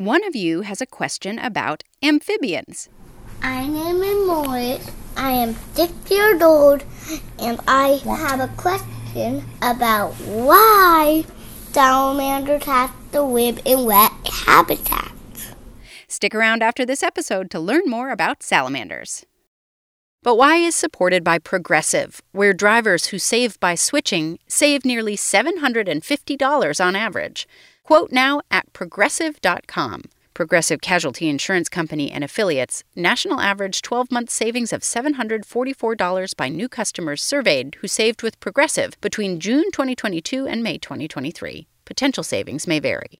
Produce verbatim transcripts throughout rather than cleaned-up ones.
One of you has a question about amphibians. My name is Morris. I am six years old, and I have a question about why salamanders have to live in wet habitats. Stick around after this episode to learn more about salamanders. But Why is supported by Progressive, where drivers who save by switching save nearly seven hundred fifty dollars on average. Quote now at progressive dot com. Progressive Casualty Insurance Company and Affiliates, national average twelve-month savings of seven hundred forty-four dollars by new customers surveyed who saved with Progressive between June twenty twenty-two and May twenty twenty-three. Potential savings may vary.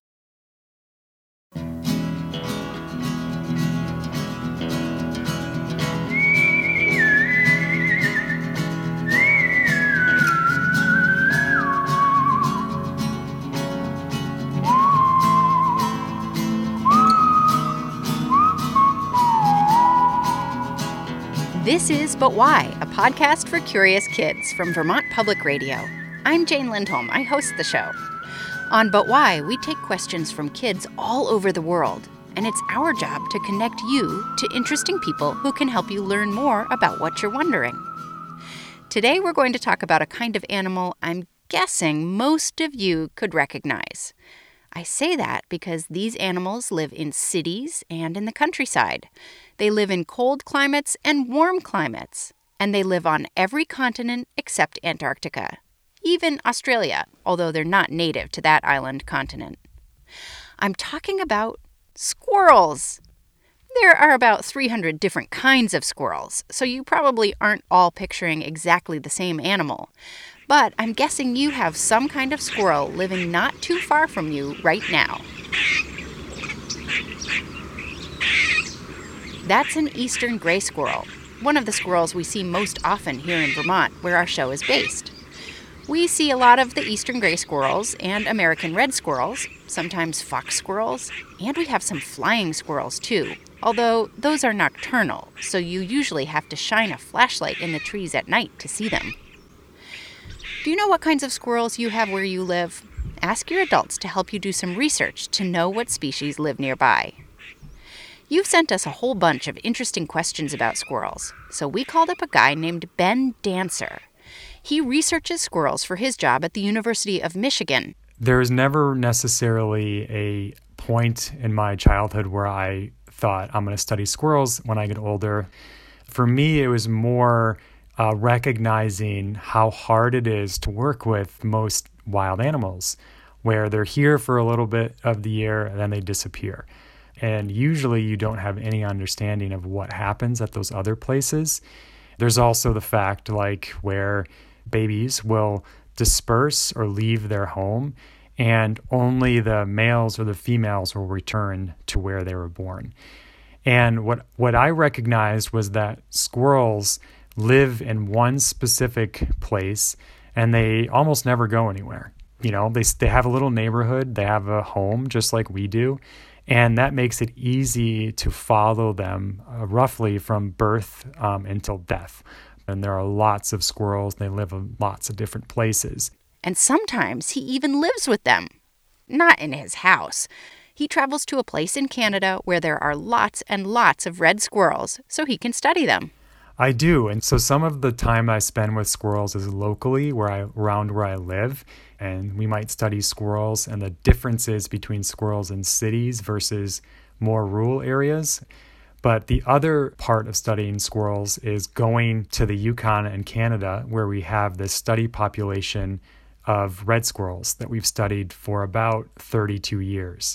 This is But Why, a podcast for curious kids from Vermont Public Radio. I'm Jane Lindholm. I host the show. On But Why, we take questions from kids all over the world, and it's our job to connect you to interesting people who can help you learn more about what you're wondering. Today, we're going to talk about a kind of animal I'm guessing most of you could recognize. I say that because these animals live in cities and in the countryside. They live in cold climates and warm climates, and they live on every continent except Antarctica, even Australia, although they're not native to that island continent. I'm talking about squirrels. There are about three hundred different kinds of squirrels, so you probably aren't all picturing exactly the same animal. But I'm guessing you have some kind of squirrel living not too far from you right now. That's an eastern gray squirrel, one of the squirrels we see most often here in Vermont, where our show is based. We see a lot of the eastern gray squirrels and American red squirrels, sometimes fox squirrels, and we have some flying squirrels too, although those are nocturnal, so you usually have to shine a flashlight in the trees at night to see them. Do you know what kinds of squirrels you have where you live? Ask your adults to help you do some research to know what species live nearby. You've sent us a whole bunch of interesting questions about squirrels, so we called up a guy named Ben Dancer. He researches squirrels for his job at the University of Michigan. There's never necessarily a point in my childhood where I thought I'm going to study squirrels when I get older. For me, it was more uh, recognizing how hard it is to work with most wild animals, where they're here for a little bit of the year and then they disappear. And usually you don't have any understanding of what happens at those other places. There's also the fact like where babies will disperse or leave their home and only the males or the females will return to where they were born. And what, what I recognized was that squirrels live in one specific place and they almost never go anywhere. You know, they they have a little neighborhood, they have a home just like we do. And that makes it easy to follow them uh, roughly from birth um, until death. And there are lots of squirrels. They live in lots of different places. And sometimes he even lives with them. Not in his house. He travels to a place in Canada where there are lots and lots of red squirrels, so he can study them. I do. And so some of the time I spend with squirrels is locally, where I around where I live. And we might study squirrels and the differences between squirrels in cities versus more rural areas. But the other part of studying squirrels is going to the Yukon and Canada, where we have this study population of red squirrels that we've studied for about thirty-two years.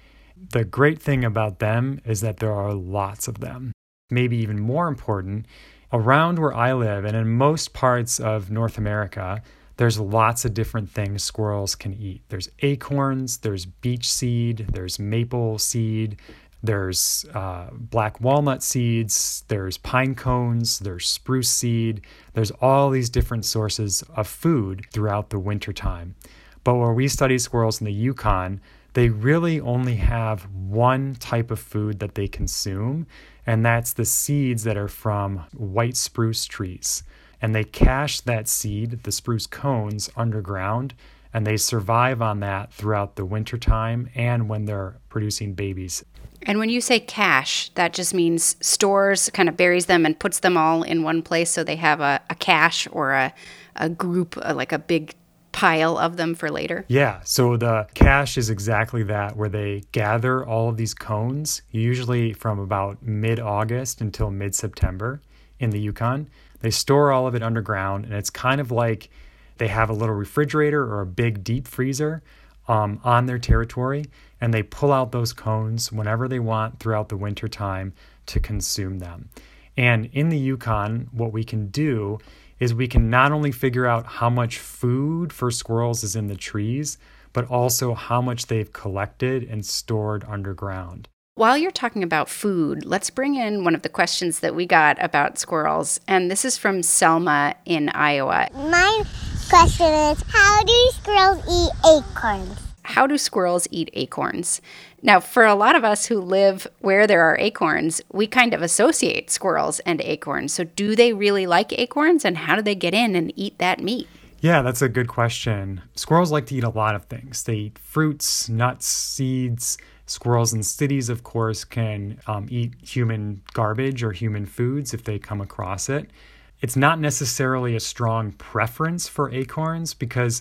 The great thing about them is that there are lots of them. Maybe even more important, around where I live and in most parts of North America, there's lots of different things squirrels can eat. There's acorns, there's beech seed, there's maple seed, there's uh, black walnut seeds, there's pine cones, there's spruce seed. There's all these different sources of food throughout the wintertime. But where we study squirrels in the Yukon, they really only have one type of food that they consume, and that's the seeds that are from white spruce trees. And they cache that seed, the spruce cones, underground, and they survive on that throughout the wintertime and when they're producing babies. And when you say cache, that just means stores, kind of buries them and puts them all in one place so they have a, a cache or a, a group, uh, like a big pile of them for later? Yeah, so the cache is exactly that, where they gather all of these cones, usually from about mid-August until mid-September in the Yukon. They store all of it underground, and it's kind of like they have a little refrigerator or a big deep freezer um, on their territory, and they pull out those cones whenever they want throughout the winter time to consume them. And in the Yukon, what we can do is we can not only figure out how much food for squirrels is in the trees, but also how much they've collected and stored underground. While you're talking about food, let's bring in one of the questions that we got about squirrels. And this is from Selma in Iowa. My question is, how do squirrels eat acorns? How do squirrels eat acorns? Now, for a lot of us who live where there are acorns, we kind of associate squirrels and acorns. So do they really like acorns, and how do they get in and eat that meat? Yeah, that's a good question. Squirrels like to eat a lot of things. They eat fruits, nuts, seeds. Squirrels in cities, of course, can um, eat human garbage or human foods if they come across it. It's not necessarily a strong preference for acorns because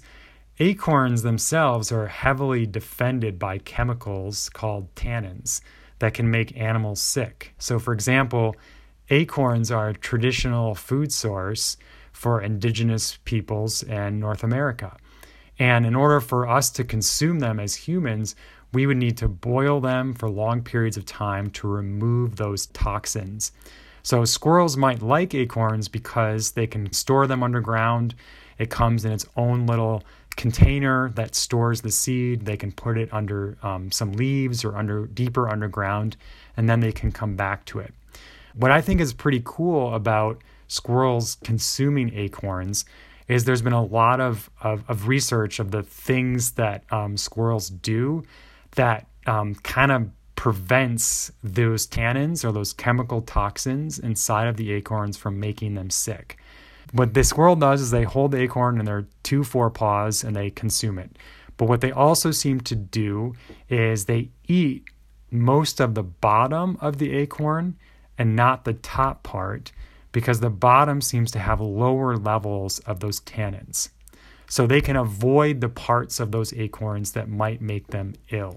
acorns themselves are heavily defended by chemicals called tannins that can make animals sick. So, for example, acorns are a traditional food source for indigenous peoples in North America. And in order for us to consume them as humans, we would need to boil them for long periods of time to remove those toxins. So squirrels might like acorns because they can store them underground. It comes in its own little container that stores the seed. They can put it under um, some leaves or under deeper underground, and then they can come back to it. What I think is pretty cool about squirrels consuming acorns is there's been a lot of, of, of research of the things that um, squirrels do that um, kind of prevents those tannins or those chemical toxins inside of the acorns from making them sick. What the squirrel does is they hold the acorn in their two forepaws and they consume it. But what they also seem to do is they eat most of the bottom of the acorn and not the top part, because the bottom seems to have lower levels of those tannins. So they can avoid the parts of those acorns that might make them ill.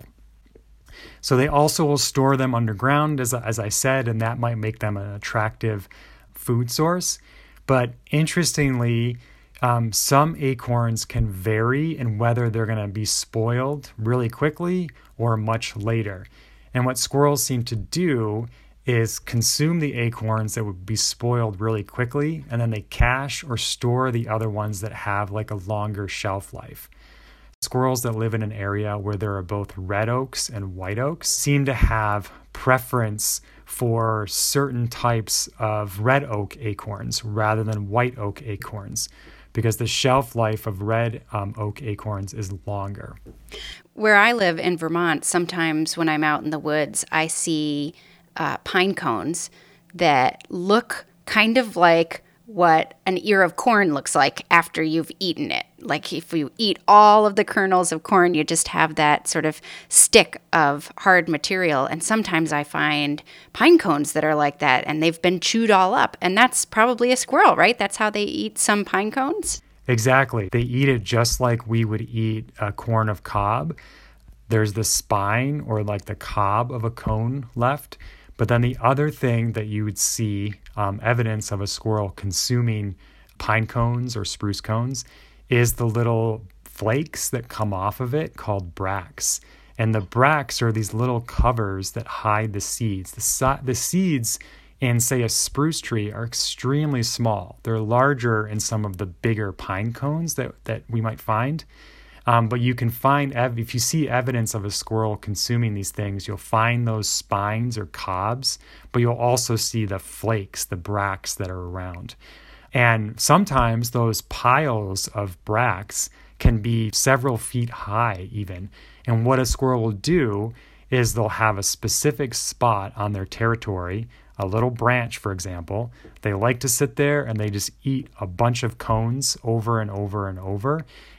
So they also will store them underground, as, as I said, and that might make them an attractive food source. But interestingly, um, some acorns can vary in whether they're going to be spoiled really quickly or much later. And what squirrels seem to do is consume the acorns that would be spoiled really quickly, and then they cache or store the other ones that have like a longer shelf life. Squirrels that live in an area where there are both red oaks and white oaks seem to have preference for certain types of red oak acorns rather than white oak acorns, because the shelf life of red um, oak acorns is longer. Where I live in Vermont, sometimes when I'm out in the woods, I see uh, pine cones that look kind of like what an ear of corn looks like after you've eaten it. Like if you eat all of the kernels of corn, you just have that sort of stick of hard material. And sometimes I find pine cones that are like that, and they've been chewed all up. And that's probably a squirrel, right? That's how they eat some pine cones? Exactly. They eat it just like we would eat a corn of cob. There's the spine or like the cob of a cone left. But then the other thing that you would see um, evidence of a squirrel consuming pine cones or spruce cones is the little flakes that come off of it called bracts. And the bracts are these little covers that hide the seeds. The, so- the seeds in, say, a spruce tree are extremely small. They're larger in some of the bigger pine cones that, that we might find. Um, but you can find, ev- if you see evidence of a squirrel consuming these things, you'll find those spines or cobs, but you'll also see the flakes, the bracts that are around. And sometimes those piles of bracts can be several feet high even. And what a squirrel will do is they'll have a specific spot on their territory, a little branch, for example. They like to sit there and they just eat a bunch of cones over and over and over.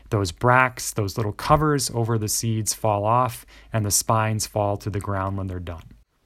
those bracts, those little covers over the seeds fall off, and the spines fall to the ground when they're done.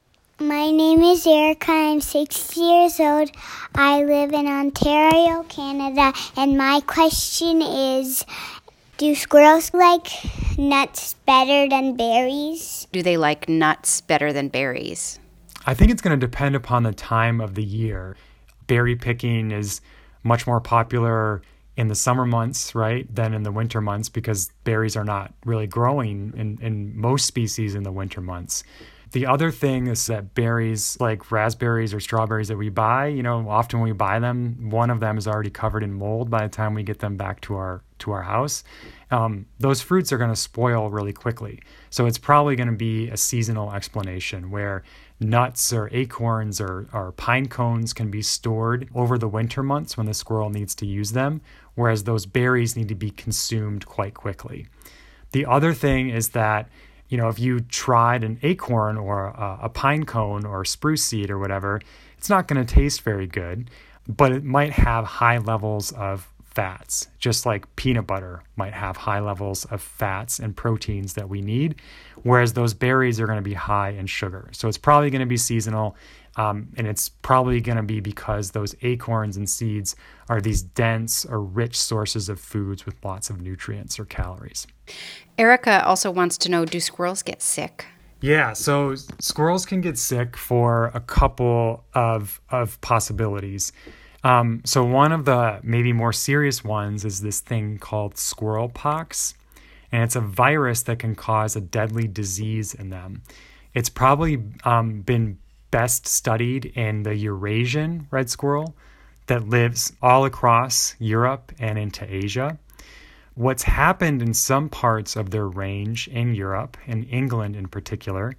My name is Erica. I'm six years old. I live in Ontario, Canada, and my question is, do squirrels like nuts better than berries? Do they like nuts better than berries? I think it's going to depend upon the time of the year. Berry picking is much more popular in the summer months, right, than in the winter months, because berries are not really growing in, in most species in the winter months. The other thing is that berries, like raspberries or strawberries that we buy, you know, often when we buy them, one of them is already covered in mold by the time we get them back to our to our house. Um, those fruits are going to spoil really quickly. So it's probably going to be a seasonal explanation where nuts or acorns or, or pine cones can be stored over the winter months when the squirrel needs to use them, whereas those berries need to be consumed quite quickly. The other thing is that, you know, if you tried an acorn or a, a pine cone or a spruce seed or whatever, it's not going to taste very good, but it might have high levels of fats, just like peanut butter might have high levels of fats and proteins that we need, whereas those berries are going to be high in sugar. So it's probably going to be seasonal, um, and it's probably going to be because those acorns and seeds are these dense or rich sources of foods with lots of nutrients or calories. Erica also wants to know, do squirrels get sick? Yeah, so squirrels can get sick for a couple of, of possibilities. Um, so one of the maybe more serious ones is this thing called squirrel pox, and it's a virus that can cause a deadly disease in them. It's probably um, been best studied in the Eurasian red squirrel that lives all across Europe and into Asia. What's happened in some parts of their range in Europe, in England in particular,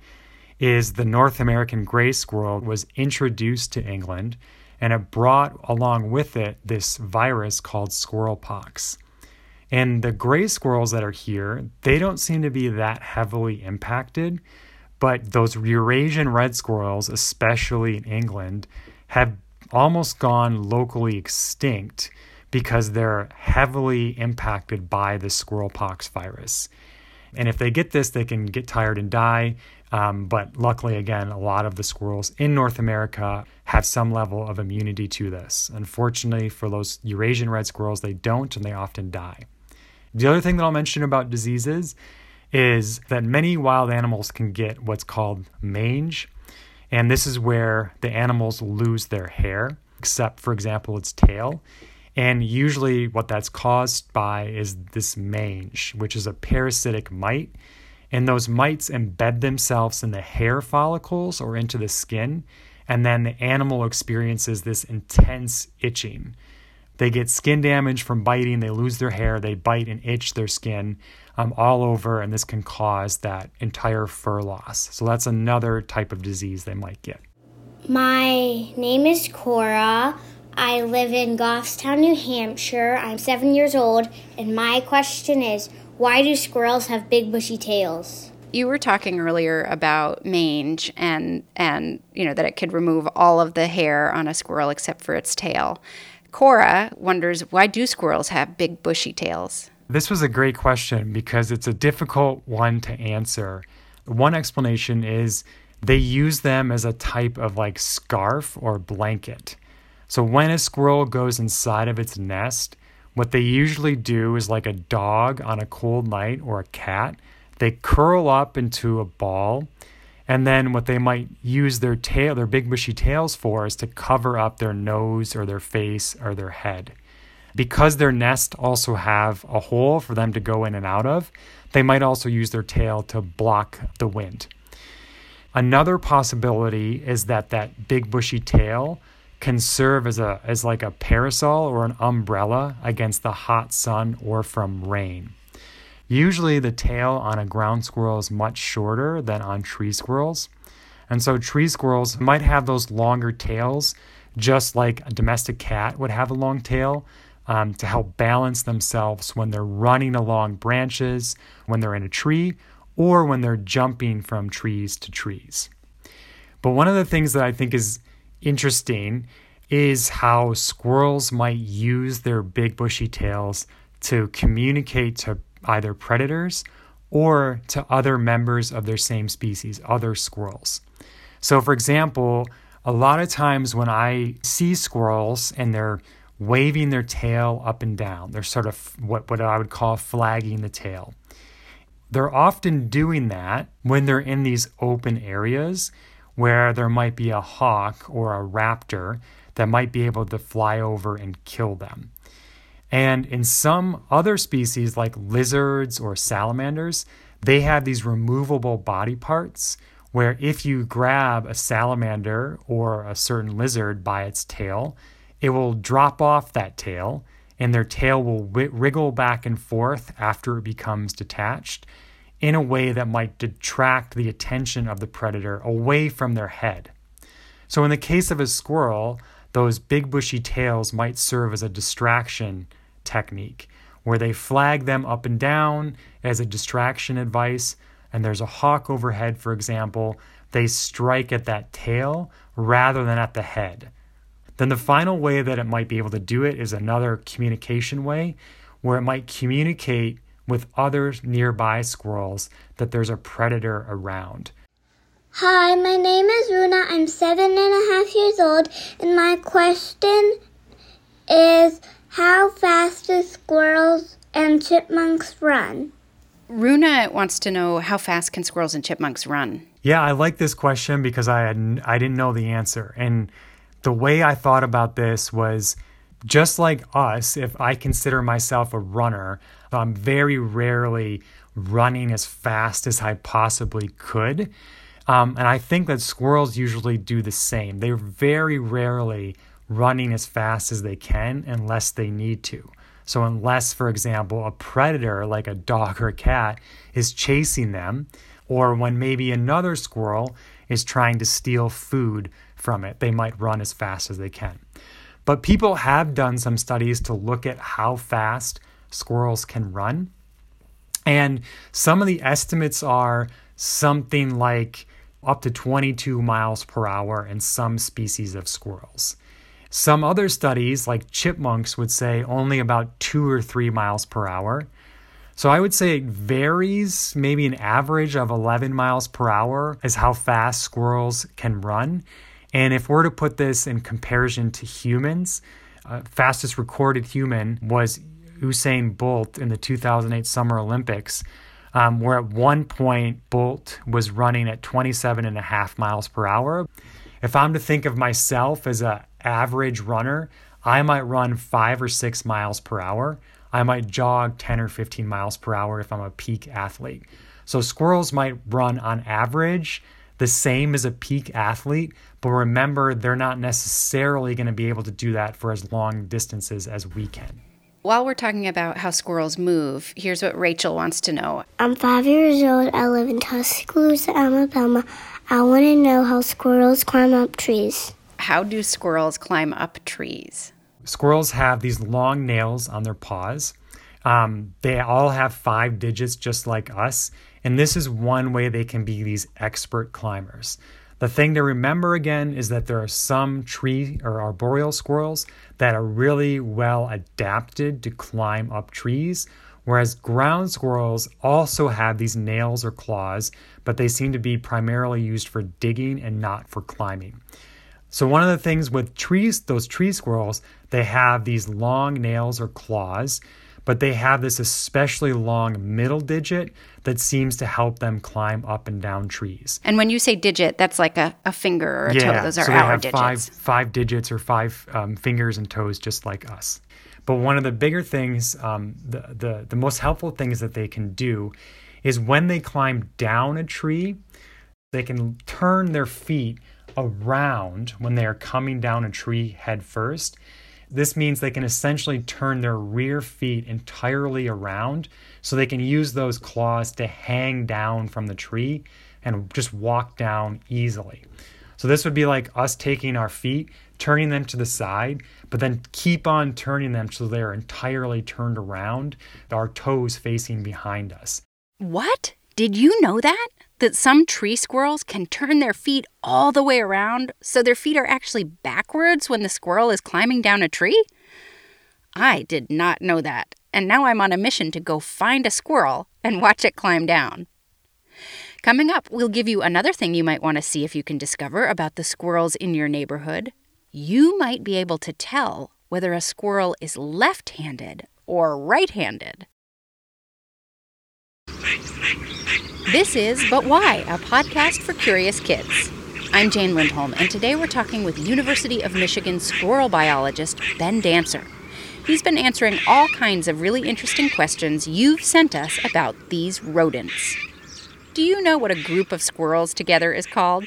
is the North American gray squirrel was introduced to England, and it brought along with it this virus called squirrel pox. And the gray squirrels that are here, they don't seem to be that heavily impacted, but those Eurasian red squirrels, especially in England, have almost gone locally extinct because they're heavily impacted by the squirrel pox virus. And if they get this, they can get tired and die. Um, but luckily, again, a lot of the squirrels in North America have some level of immunity to this. Unfortunately, for those Eurasian red squirrels, they don't, and they often die. The other thing that I'll mention about diseases is that many wild animals can get what's called mange. And this is where the animals lose their hair, except, for example, its tail. And usually what that's caused by is this mange, which is a parasitic mite. And those mites embed themselves in the hair follicles or into the skin, and then the animal experiences this intense itching. They get skin damage from biting, they lose their hair, they bite and itch their skin um, all over, and this can cause that entire fur loss. So that's another type of disease they might get. My name is Cora. I live in Goffstown, New Hampshire. I'm seven years old, and my question is, why do squirrels have big bushy tails? You were talking earlier about mange and, and you know, that it could remove all of the hair on a squirrel except for its tail. Cora wonders, why do squirrels have big bushy tails? This was a great question because it's a difficult one to answer. One explanation is they use them as a type of like scarf or blanket. So when a squirrel goes inside of its nest, what they usually do is like a dog on a cold night or a cat. They curl up into a ball, and then what they might use their tail, their big bushy tails for is to cover up their nose or their face or their head. Because their nest also have a hole for them to go in and out of, they might also use their tail to block the wind. Another possibility is that that big bushy tail can serve as a as like a parasol or an umbrella against the hot sun or from rain. Usually the tail on a ground squirrel is much shorter than on tree squirrels. And so tree squirrels might have those longer tails, just like a domestic cat would have a long tail, um, to help balance themselves when they're running along branches, when they're in a tree, or when they're jumping from trees to trees. But one of the things that I think is interesting is how squirrels might use their big bushy tails to communicate to either predators or to other members of their same species, other squirrels. So for example, a lot of times when I see squirrels and they're waving their tail up and down, they're sort of what, what I would call flagging the tail. They're often doing that when they're in these open areas where there might be a hawk or a raptor that might be able to fly over and kill them. And in some other species like lizards or salamanders, they have these removable body parts where if you grab a salamander or a certain lizard by its tail, it will drop off that tail and their tail will w- wriggle back and forth after it becomes detached in a way that might detract the attention of the predator away from their head. So in the case of a squirrel, those big bushy tails might serve as a distraction technique where they flag them up and down as a distraction advice, and there's a hawk overhead, for example, they strike at that tail rather than at the head. Then the final way that it might be able to do it is another communication way where it might communicate with other nearby squirrels that there's a predator around. Hi, my name is Runa. I'm seven and a half years old, and my question is, how fast do squirrels and chipmunks run? Runa wants to know, how fast can squirrels and chipmunks run? Yeah, I like this question because I had, I didn't know the answer. And the way I thought about this was, just like us, if I consider myself a runner, I'm very rarely running as fast as I possibly could. Um, and I think that squirrels usually do the same. They're very rarely running as fast as they can unless they need to. So unless, for example, a predator like a dog or a cat is chasing them, or when maybe another squirrel is trying to steal food from it, they might run as fast as they can. But people have done some studies to look at how fast squirrels can run. And some of the estimates are something like up to twenty-two miles per hour in some species of squirrels. Some other studies, like chipmunks, would say only about two or three miles per hour. So I would say it varies, maybe an average of eleven miles per hour is how fast squirrels can run. And if we're to put this in comparison to humans, uh, fastest recorded human was Usain Bolt in the two thousand eight Summer Olympics, um, where at one point Bolt was running at twenty-seven and a half miles per hour. If I'm to think of myself as an average runner, I might run five or six miles per hour. I might jog ten or fifteen miles per hour if I'm a peak athlete. So squirrels might run on average the same as a peak athlete, but remember, they're not necessarily going to be able to do that for as long distances as we can. While we're talking about how squirrels move, here's what Rachel wants to know. I'm five years old. I live in Tuscaloosa, Alabama. I want to know how squirrels climb up trees. How do squirrels climb up trees? Squirrels have these long nails on their paws. Um, they all have five digits just like us. And this is one way they can be these expert climbers. The thing to remember again is that there are some tree or arboreal squirrels that are really well adapted to climb up trees, whereas ground squirrels also have these nails or claws, but they seem to be primarily used for digging and not for climbing. So one of the things with trees, those tree squirrels, they have these long nails or claws, but they have this especially long middle digit that seems to help them climb up and down trees. And when you say digit, that's like a, a finger or a yeah, toe. Those are so they our have digits. Five, five digits or five um, fingers and toes just like us. But one of the bigger things, um, the, the, the most helpful things that they can do is when they climb down a tree, they can turn their feet around when they are coming down a tree head first. This means they can essentially turn their rear feet entirely around so they can use those claws to hang down from the tree and just walk down easily. So this would be like us taking our feet, turning them to the side, but then keep on turning them so they're entirely turned around, our toes facing behind us. What? Did you know that? That some tree squirrels can turn their feet all the way around so their feet are actually backwards when the squirrel is climbing down a tree? I did not know that. and now I'm on a mission to go find a squirrel and watch it climb down. Coming up, we'll give you another thing you might want to see if you can discover about the squirrels in your neighborhood. You might be able to tell whether a squirrel is left-handed or right-handed. This is But Why, a podcast for curious kids. I'm Jane Lindholm, and today we're talking with University of Michigan squirrel biologist Ben Dancer. He's been answering all kinds of really interesting questions you've sent us about these rodents. Do you know what a group of squirrels together is called?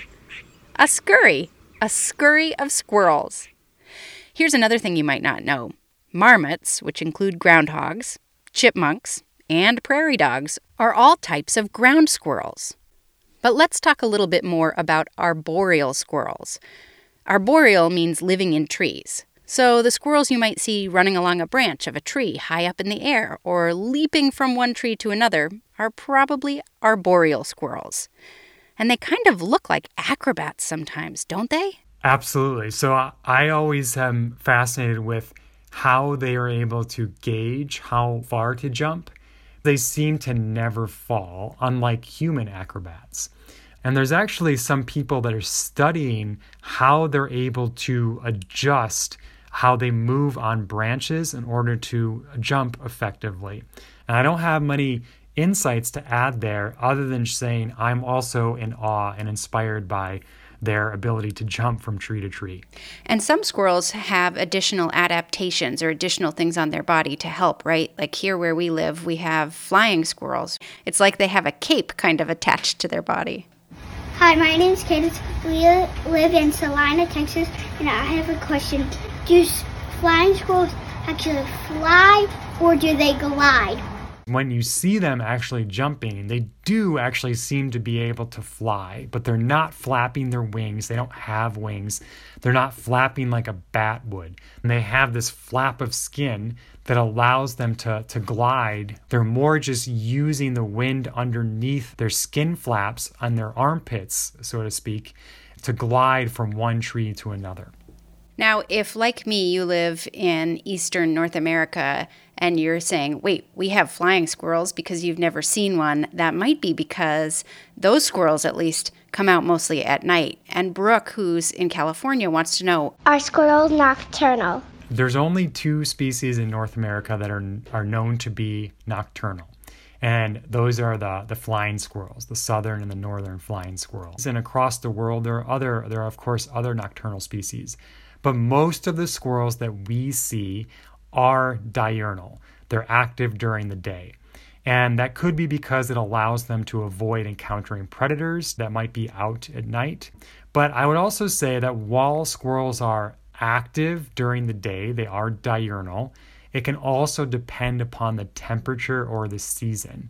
A scurry. A scurry of squirrels. Here's another thing you might not know. Marmots, which include groundhogs, chipmunks, and prairie dogs, are all types of ground squirrels. But let's talk a little bit more about arboreal squirrels. Arboreal means living in trees. So the squirrels you might see running along a branch of a tree high up in the air or leaping from one tree to another are probably arboreal squirrels. And they kind of look like acrobats sometimes, don't they? Absolutely. So I always am fascinated with how they are able to gauge how far to jump. They seem to never fall, unlike human acrobats. And there's actually some people that are studying how they're able to adjust how they move on branches in order to jump effectively. And I don't have many insights to add there other than saying I'm also in awe and inspired by their ability to jump from tree to tree. And some squirrels have additional adaptations or additional things on their body to help, right? Like here where we live, we have flying squirrels. It's like they have a cape kind of attached to their body. Hi, my name's Candace. We live in Salina, Texas, and I have a question. Do flying squirrels actually fly or do they glide? When you see them actually jumping, they do actually seem to be able to fly, but they're not flapping their wings. They don't have wings. They're not flapping like a bat would. And they have this flap of skin that allows them to, to glide. They're more just using the wind underneath their skin flaps on their armpits, so to speak, to glide from one tree to another. Now, if, like me, you live in eastern North America and you're saying, wait, we have flying squirrels because you've never seen one, that might be because those squirrels, at least, come out mostly at night. And Brooke, who's in California, wants to know, are squirrels nocturnal? There's only two species in North America that are are known to be nocturnal. And those are the, the flying squirrels, the southern and the northern flying squirrels. And across the world, there are other there are, of course, other nocturnal species. But most of the squirrels that we see are diurnal. They're active during the day. And that could be because it allows them to avoid encountering predators that might be out at night. But I would also say that while squirrels are active during the day, they are diurnal, it can also depend upon the temperature or the season.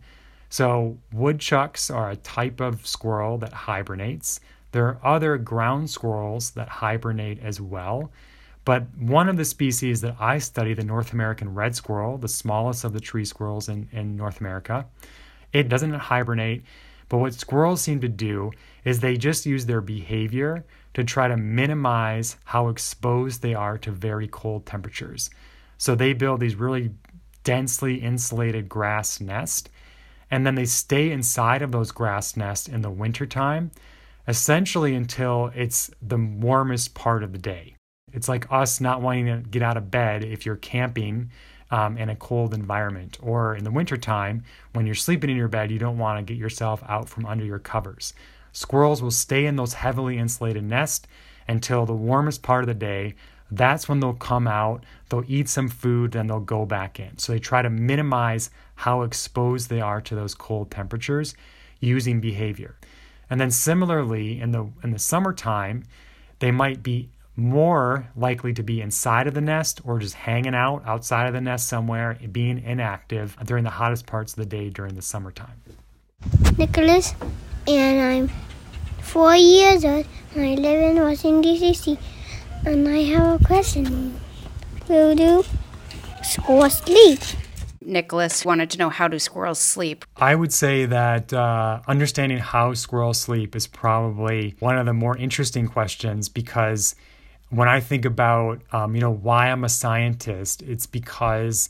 So woodchucks are a type of squirrel that hibernates. There are other ground squirrels that hibernate as well. But one of the species that I study, the North American red squirrel, the smallest of the tree squirrels in, in North America, it doesn't hibernate. But what squirrels seem to do is they just use their behavior to try to minimize how exposed they are to very cold temperatures. So they build these really densely insulated grass nests, and then they stay inside of those grass nests in the wintertime, essentially until it's the warmest part of the day. It's like us not wanting to get out of bed if you're camping um, in a cold environment, or in the wintertime when you're sleeping in your bed, you don't want to get yourself out from under your covers. Squirrels will stay in those heavily insulated nests until the warmest part of the day. That's when they'll come out, they'll eat some food, then they'll go back in. So they try to minimize how exposed they are to those cold temperatures using behavior. And then similarly, in the in the summertime, they might be more likely to be inside of the nest or just hanging out outside of the nest somewhere, being inactive during the hottest parts of the day during the summertime. Nicholas, and I'm four years old, and I live in Washington, D C, and I have a question. Will do squirrels sleep? Nicholas wanted to know, how do squirrels sleep? I would say that uh, understanding how squirrels sleep is probably one of the more interesting questions, because when I think about, um, you know, why I'm a scientist, it's because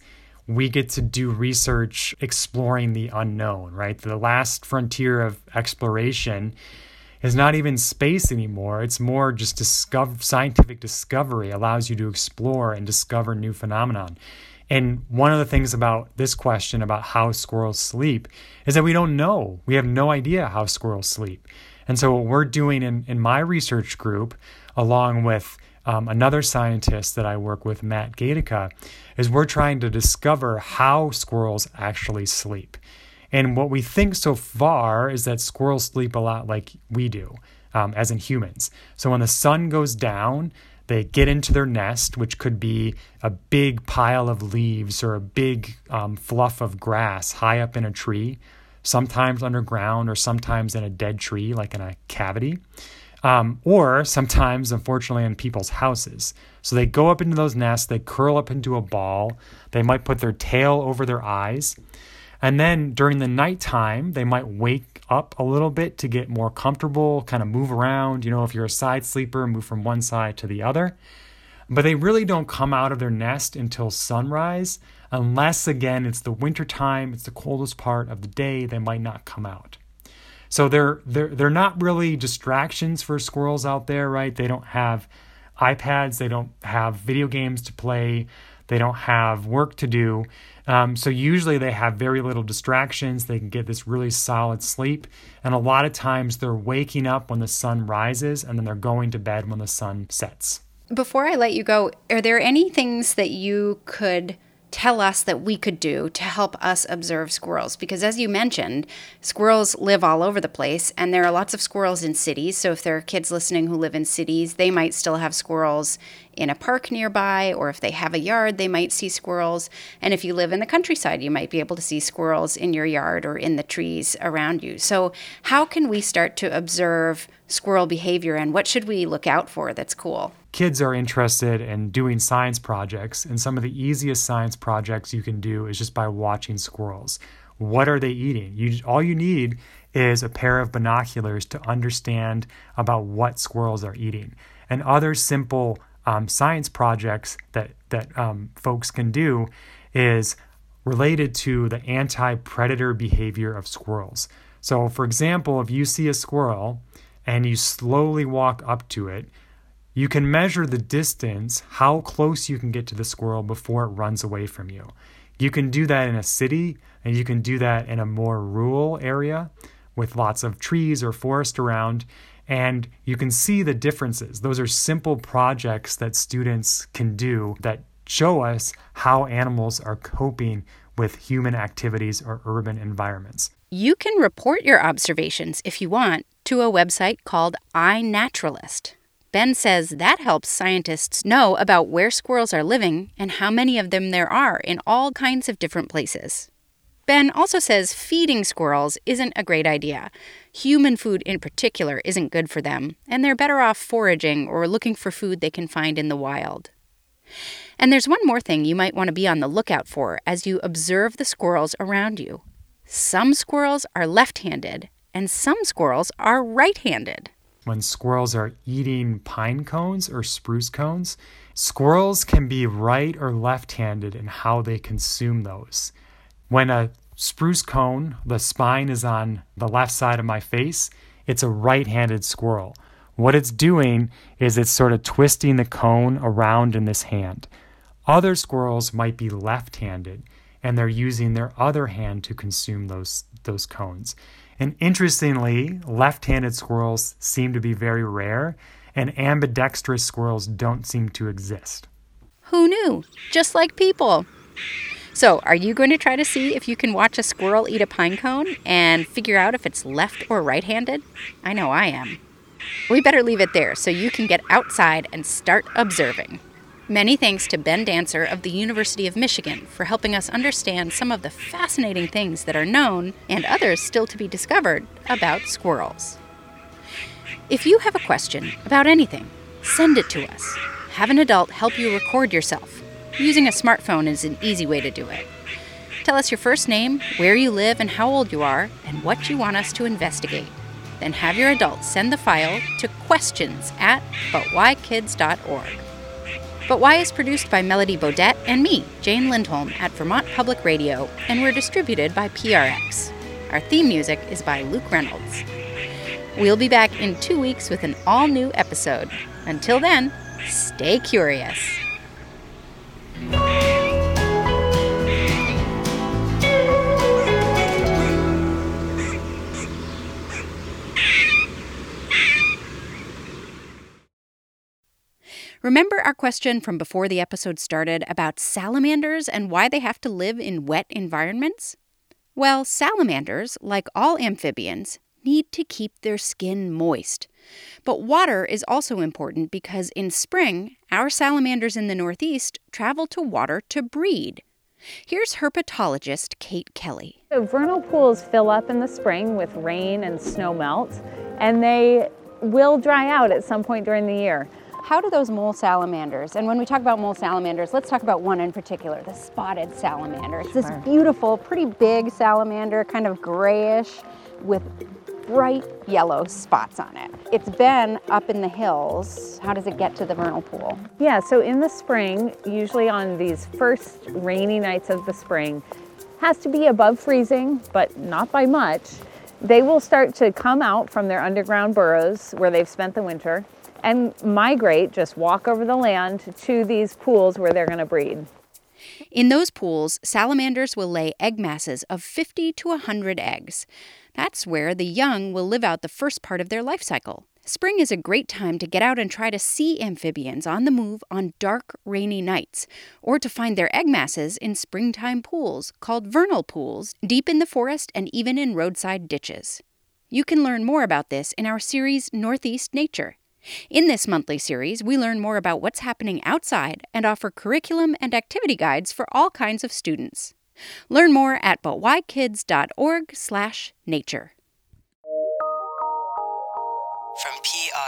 we get to do research exploring the unknown, right? The last frontier of exploration is not even space anymore. It's more just discover, scientific discovery allows you to explore and discover new phenomenon. And one of the things about this question about how squirrels sleep is that we don't know. We have no idea how squirrels sleep. And so what we're doing in, in my research group, along with um, another scientist that I work with, Matt Gatica, is we're trying to discover how squirrels actually sleep. And what we think so far is that squirrels sleep a lot like we do, um, as in humans. So when the sun goes down, they get into their nest, which could be a big pile of leaves or a big um, fluff of grass high up in a tree, sometimes underground or sometimes in a dead tree, like in a cavity, um, or sometimes, unfortunately, in people's houses. So they go up into those nests, they curl up into a ball, they might put their tail over their eyes, and then during the nighttime, they might wake up a little bit to get more comfortable, kind of move around. You know, if you're a side sleeper, move from one side to the other. But they really don't come out of their nest until sunrise, unless, again, it's the winter time, it's the coldest part of the day, they might not come out. So they're they're they're not really distractions for squirrels out there, right? They don't have iPads, they don't have video games to play, they don't have work to do. Um, so usually they have very little distractions. They can get this really solid sleep. And a lot of times they're waking up when the sun rises and then they're going to bed when the sun sets. Before I let you go, are there any things that you could tell us that we could do to help us observe squirrels? Because as you mentioned, squirrels live all over the place, and there are lots of squirrels in cities. So if there are kids listening who live in cities, they might still have squirrels in a park nearby, or if they have a yard, they might see squirrels. And if you live in the countryside, you might be able to see squirrels in your yard or in the trees around you. So how can we start to observe squirrel behavior, and what should we look out for that's cool? Kids are interested in doing science projects, and some of the easiest science projects you can do is just by watching squirrels. What are they eating? You, all you need is a pair of binoculars to understand about what squirrels are eating. And other simple um, science projects that, that um, folks can do is related to the anti-predator behavior of squirrels. So, for example, if you see a squirrel and you slowly walk up to it, you can measure the distance, how close you can get to the squirrel before it runs away from you. You can do that in a city, and you can do that in a more rural area with lots of trees or forest around, and you can see the differences. Those are simple projects that students can do that show us how animals are coping with human activities or urban environments. You can report your observations, if you want, to a website called iNaturalist. Ben says that helps scientists know about where squirrels are living and how many of them there are in all kinds of different places. Ben also says feeding squirrels isn't a great idea. Human food in particular isn't good for them, and they're better off foraging or looking for food they can find in the wild. And there's one more thing you might want to be on the lookout for as you observe the squirrels around you. Some squirrels are left-handed, and some squirrels are right-handed. When squirrels are eating pine cones or spruce cones, squirrels can be right or left-handed in how they consume those. When a spruce cone, the spine is on the left side of my face, it's a right-handed squirrel. What it's doing is it's sort of twisting the cone around in this hand. Other squirrels might be left-handed, and they're using their other hand to consume those, those cones. And interestingly, left-handed squirrels seem to be very rare, and ambidextrous squirrels don't seem to exist. Who knew? Just like people. So, are you going to try to see if you can watch a squirrel eat a pine cone and figure out if it's left or right-handed? I know I am. We better leave it there so you can get outside and start observing. Many thanks to Ben Dancer of the University of Michigan for helping us understand some of the fascinating things that are known, and others still to be discovered, about squirrels. If you have a question about anything, send it to us. Have an adult help you record yourself. Using a smartphone is an easy way to do it. Tell us your first name, where you live, and how old you are, and what you want us to investigate. Then have your adult send the file to questions at but why kids dot org. But Why is produced by Melody Bodette and me, Jane Lindholm, at Vermont Public Radio, and we're distributed by P R X. Our theme music is by Luke Reynolds. We'll be back in two weeks with an all-new episode. Until then, stay curious. Remember our question from before the episode started about salamanders and why they have to live in wet environments? Well, salamanders, like all amphibians, need to keep their skin moist. But water is also important because in spring, our salamanders in the Northeast travel to water to breed. Here's herpetologist Kate Kelly. So vernal pools fill up in the spring with rain and snow melt, and they will dry out at some point during the year. How do those mole salamanders, and when we talk about mole salamanders, let's talk about one in particular, the spotted salamander. It's this beautiful, pretty big salamander, kind of grayish, with bright yellow spots on it. It's been up in the hills. How does it get to the vernal pool? Yeah, so in the spring, usually on these first rainy nights of the spring, has to be above freezing, but not by much. They will start to come out from their underground burrows where they've spent the winter and migrate, just walk over the land to these pools where they're going to breed. In those pools, salamanders will lay egg masses of fifty to one hundred eggs. That's where the young will live out the first part of their life cycle. Spring is a great time to get out and try to see amphibians on the move on dark, rainy nights, or to find their egg masses in springtime pools called vernal pools, deep in the forest and even in roadside ditches. You can learn more about this in our series Northeast Nature. In this monthly series, we learn more about what's happening outside and offer curriculum and activity guides for all kinds of students. Learn more at but why kids dot org slash nature. From P R